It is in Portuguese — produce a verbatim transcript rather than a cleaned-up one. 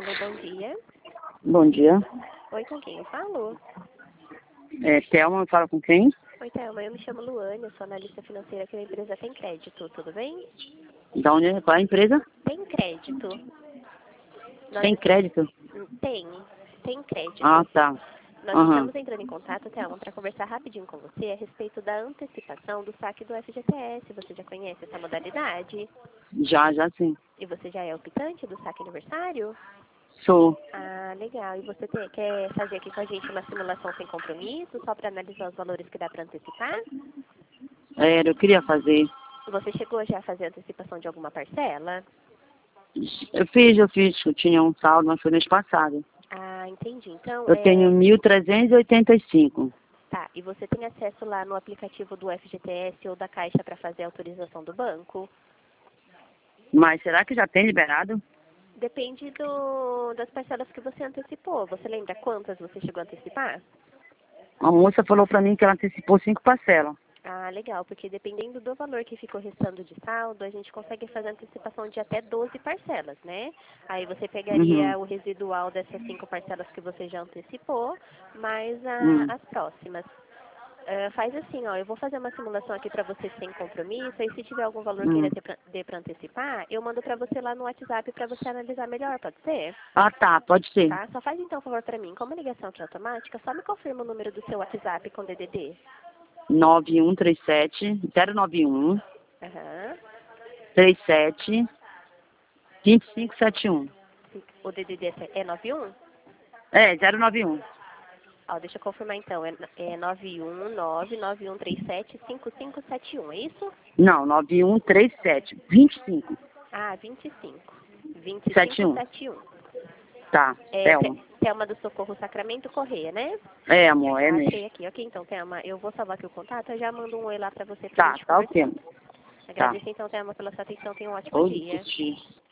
Alô, bom dia. Bom dia. Oi, com quem eu falo? É, Thelma, fala com quem? Oi, Thelma, eu me chamo Luane, eu sou analista financeira aqui da empresa Tem Crédito, tudo bem? Da onde, qual é a empresa? Tem Crédito. Nós Tem est- crédito? Tem, tem Ah, Crédito. tá. Nós Aham. estamos entrando em contato, Thelma, para conversar rapidinho com você a respeito da antecipação do saque do F G T S. Você já conhece essa modalidade? Já, já sim. E você já é optante do saque aniversário? Sou. Ah, legal. E você te- quer fazer aqui com a gente uma simulação sem compromisso, só para analisar os valores que dá para antecipar? É, eu queria fazer. Você chegou já a fazer antecipação de alguma parcela? Eu fiz, eu fiz. Eu tinha um saldo, mas foi mês passado. Ah, entendi. Então, Eu tenho é... mil trezentos e oitenta e cinco. Tá, e você tem acesso lá no aplicativo do F G T S ou da Caixa para fazer a autorização do banco? Mas será que já tem liberado? Depende do, das parcelas que você antecipou. Você lembra quantas você chegou a antecipar? A moça falou pra mim que ela antecipou cinco parcelas. Ah, legal, porque dependendo do valor que ficou restando de saldo, a gente consegue fazer antecipação de até doze parcelas, né? Aí você Uhum. pegaria o residual dessas cinco parcelas que você já antecipou, mais a- Hum. as próximas. Ah, faz assim, ó, eu vou fazer uma simulação aqui para você sem compromisso, aí se tiver algum valor que ainda Hum. dê pra, dê pra antecipar, eu mando para você lá no WhatsApp para você analisar melhor, pode ser? Ah, tá. Pode ser. Tá? Só faz então um favor para mim, como a ligação aqui é automática, só me confirma o número do seu WhatsApp com D D D. nove um três sete zero nove um Aham. três sete dois cinco sete um. O D D D é nove um? É, zero nove um. Ó, deixa eu confirmar então, é, é nove um nove nove um três sete cinco cinco sete um, é isso? Não, nove um três sete vinte e cinco Ah, vinte e cinco. vinte e sete cinco um. sete um. Tá, É, Thelma. Te- Thelma do Socorro Sacramento Correia, né? É, amor, é Ah, mesmo. achei aqui. Ok, então, Thelma, eu vou salvar aqui o contato, eu já mando um oi lá pra você pra Tá, gente tá conversar. ok. Tá. Agradeço então, Thelma, pela sua atenção. Tenha um ótimo Oi, dia. Titi.